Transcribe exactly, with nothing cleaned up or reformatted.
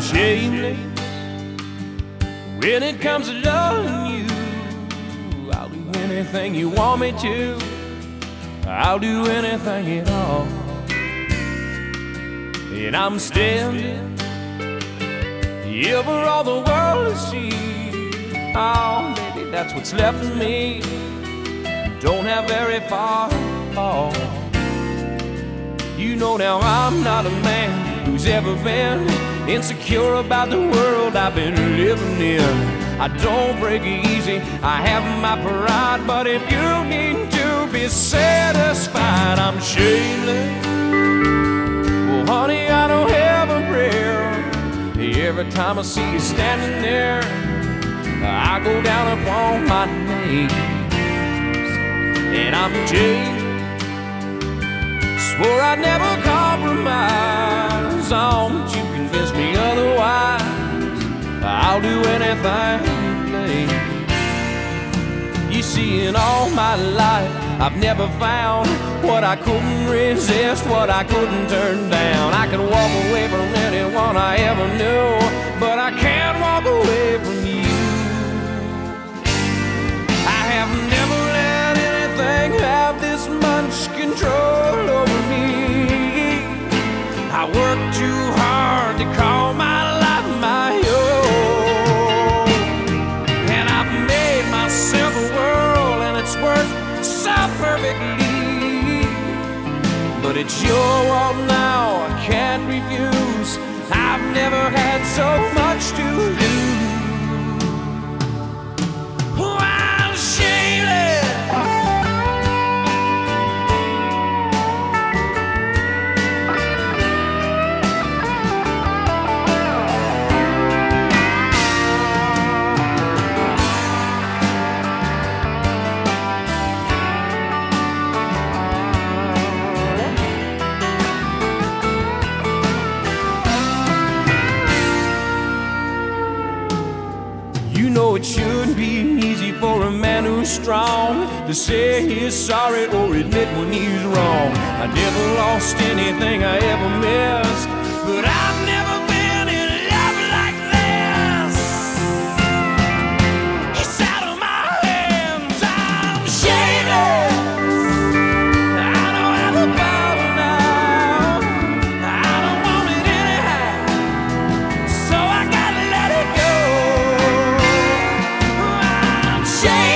shameless when it comes to loving you. I'll do anything you want me to. I'll do anything at all. And I'm standing here for all the world to see. Oh, baby, that's what's left of me. Don't have very far to fall. You know now I'm not a man who's ever been insecure about the world I've been living in. I don't break easy, I have my pride, but if you need to be satisfied, I'm shameless. Well, honey, I don't have a prayer. Every time I see you standing there, I go down upon my knees. And I'm jaded, swore I'd never compromise on, but you convinced me otherwise. I'll do anything you please. You see, in all my life, I've never found what I couldn't resist, what I couldn't turn down. I can walk away from anyone I ever knew, but I can't walk away from you. I have never let anything have this much control over me. I work too hard to call my life my own, and I've made myself a world, and it's worked so perfectly. But it's your world now, I can't refuse. I've never had so much to lose. Oh, I'm shameless. You know it shouldn't be easy for a man who's strong to say he's sorry or admit when he's wrong. I never lost anything I ever missed, but I've never been in love like this. It's out of my hands, I'm shameless. I don't have the power now, I don't want it anyhow, so I gotta let it go. Shame.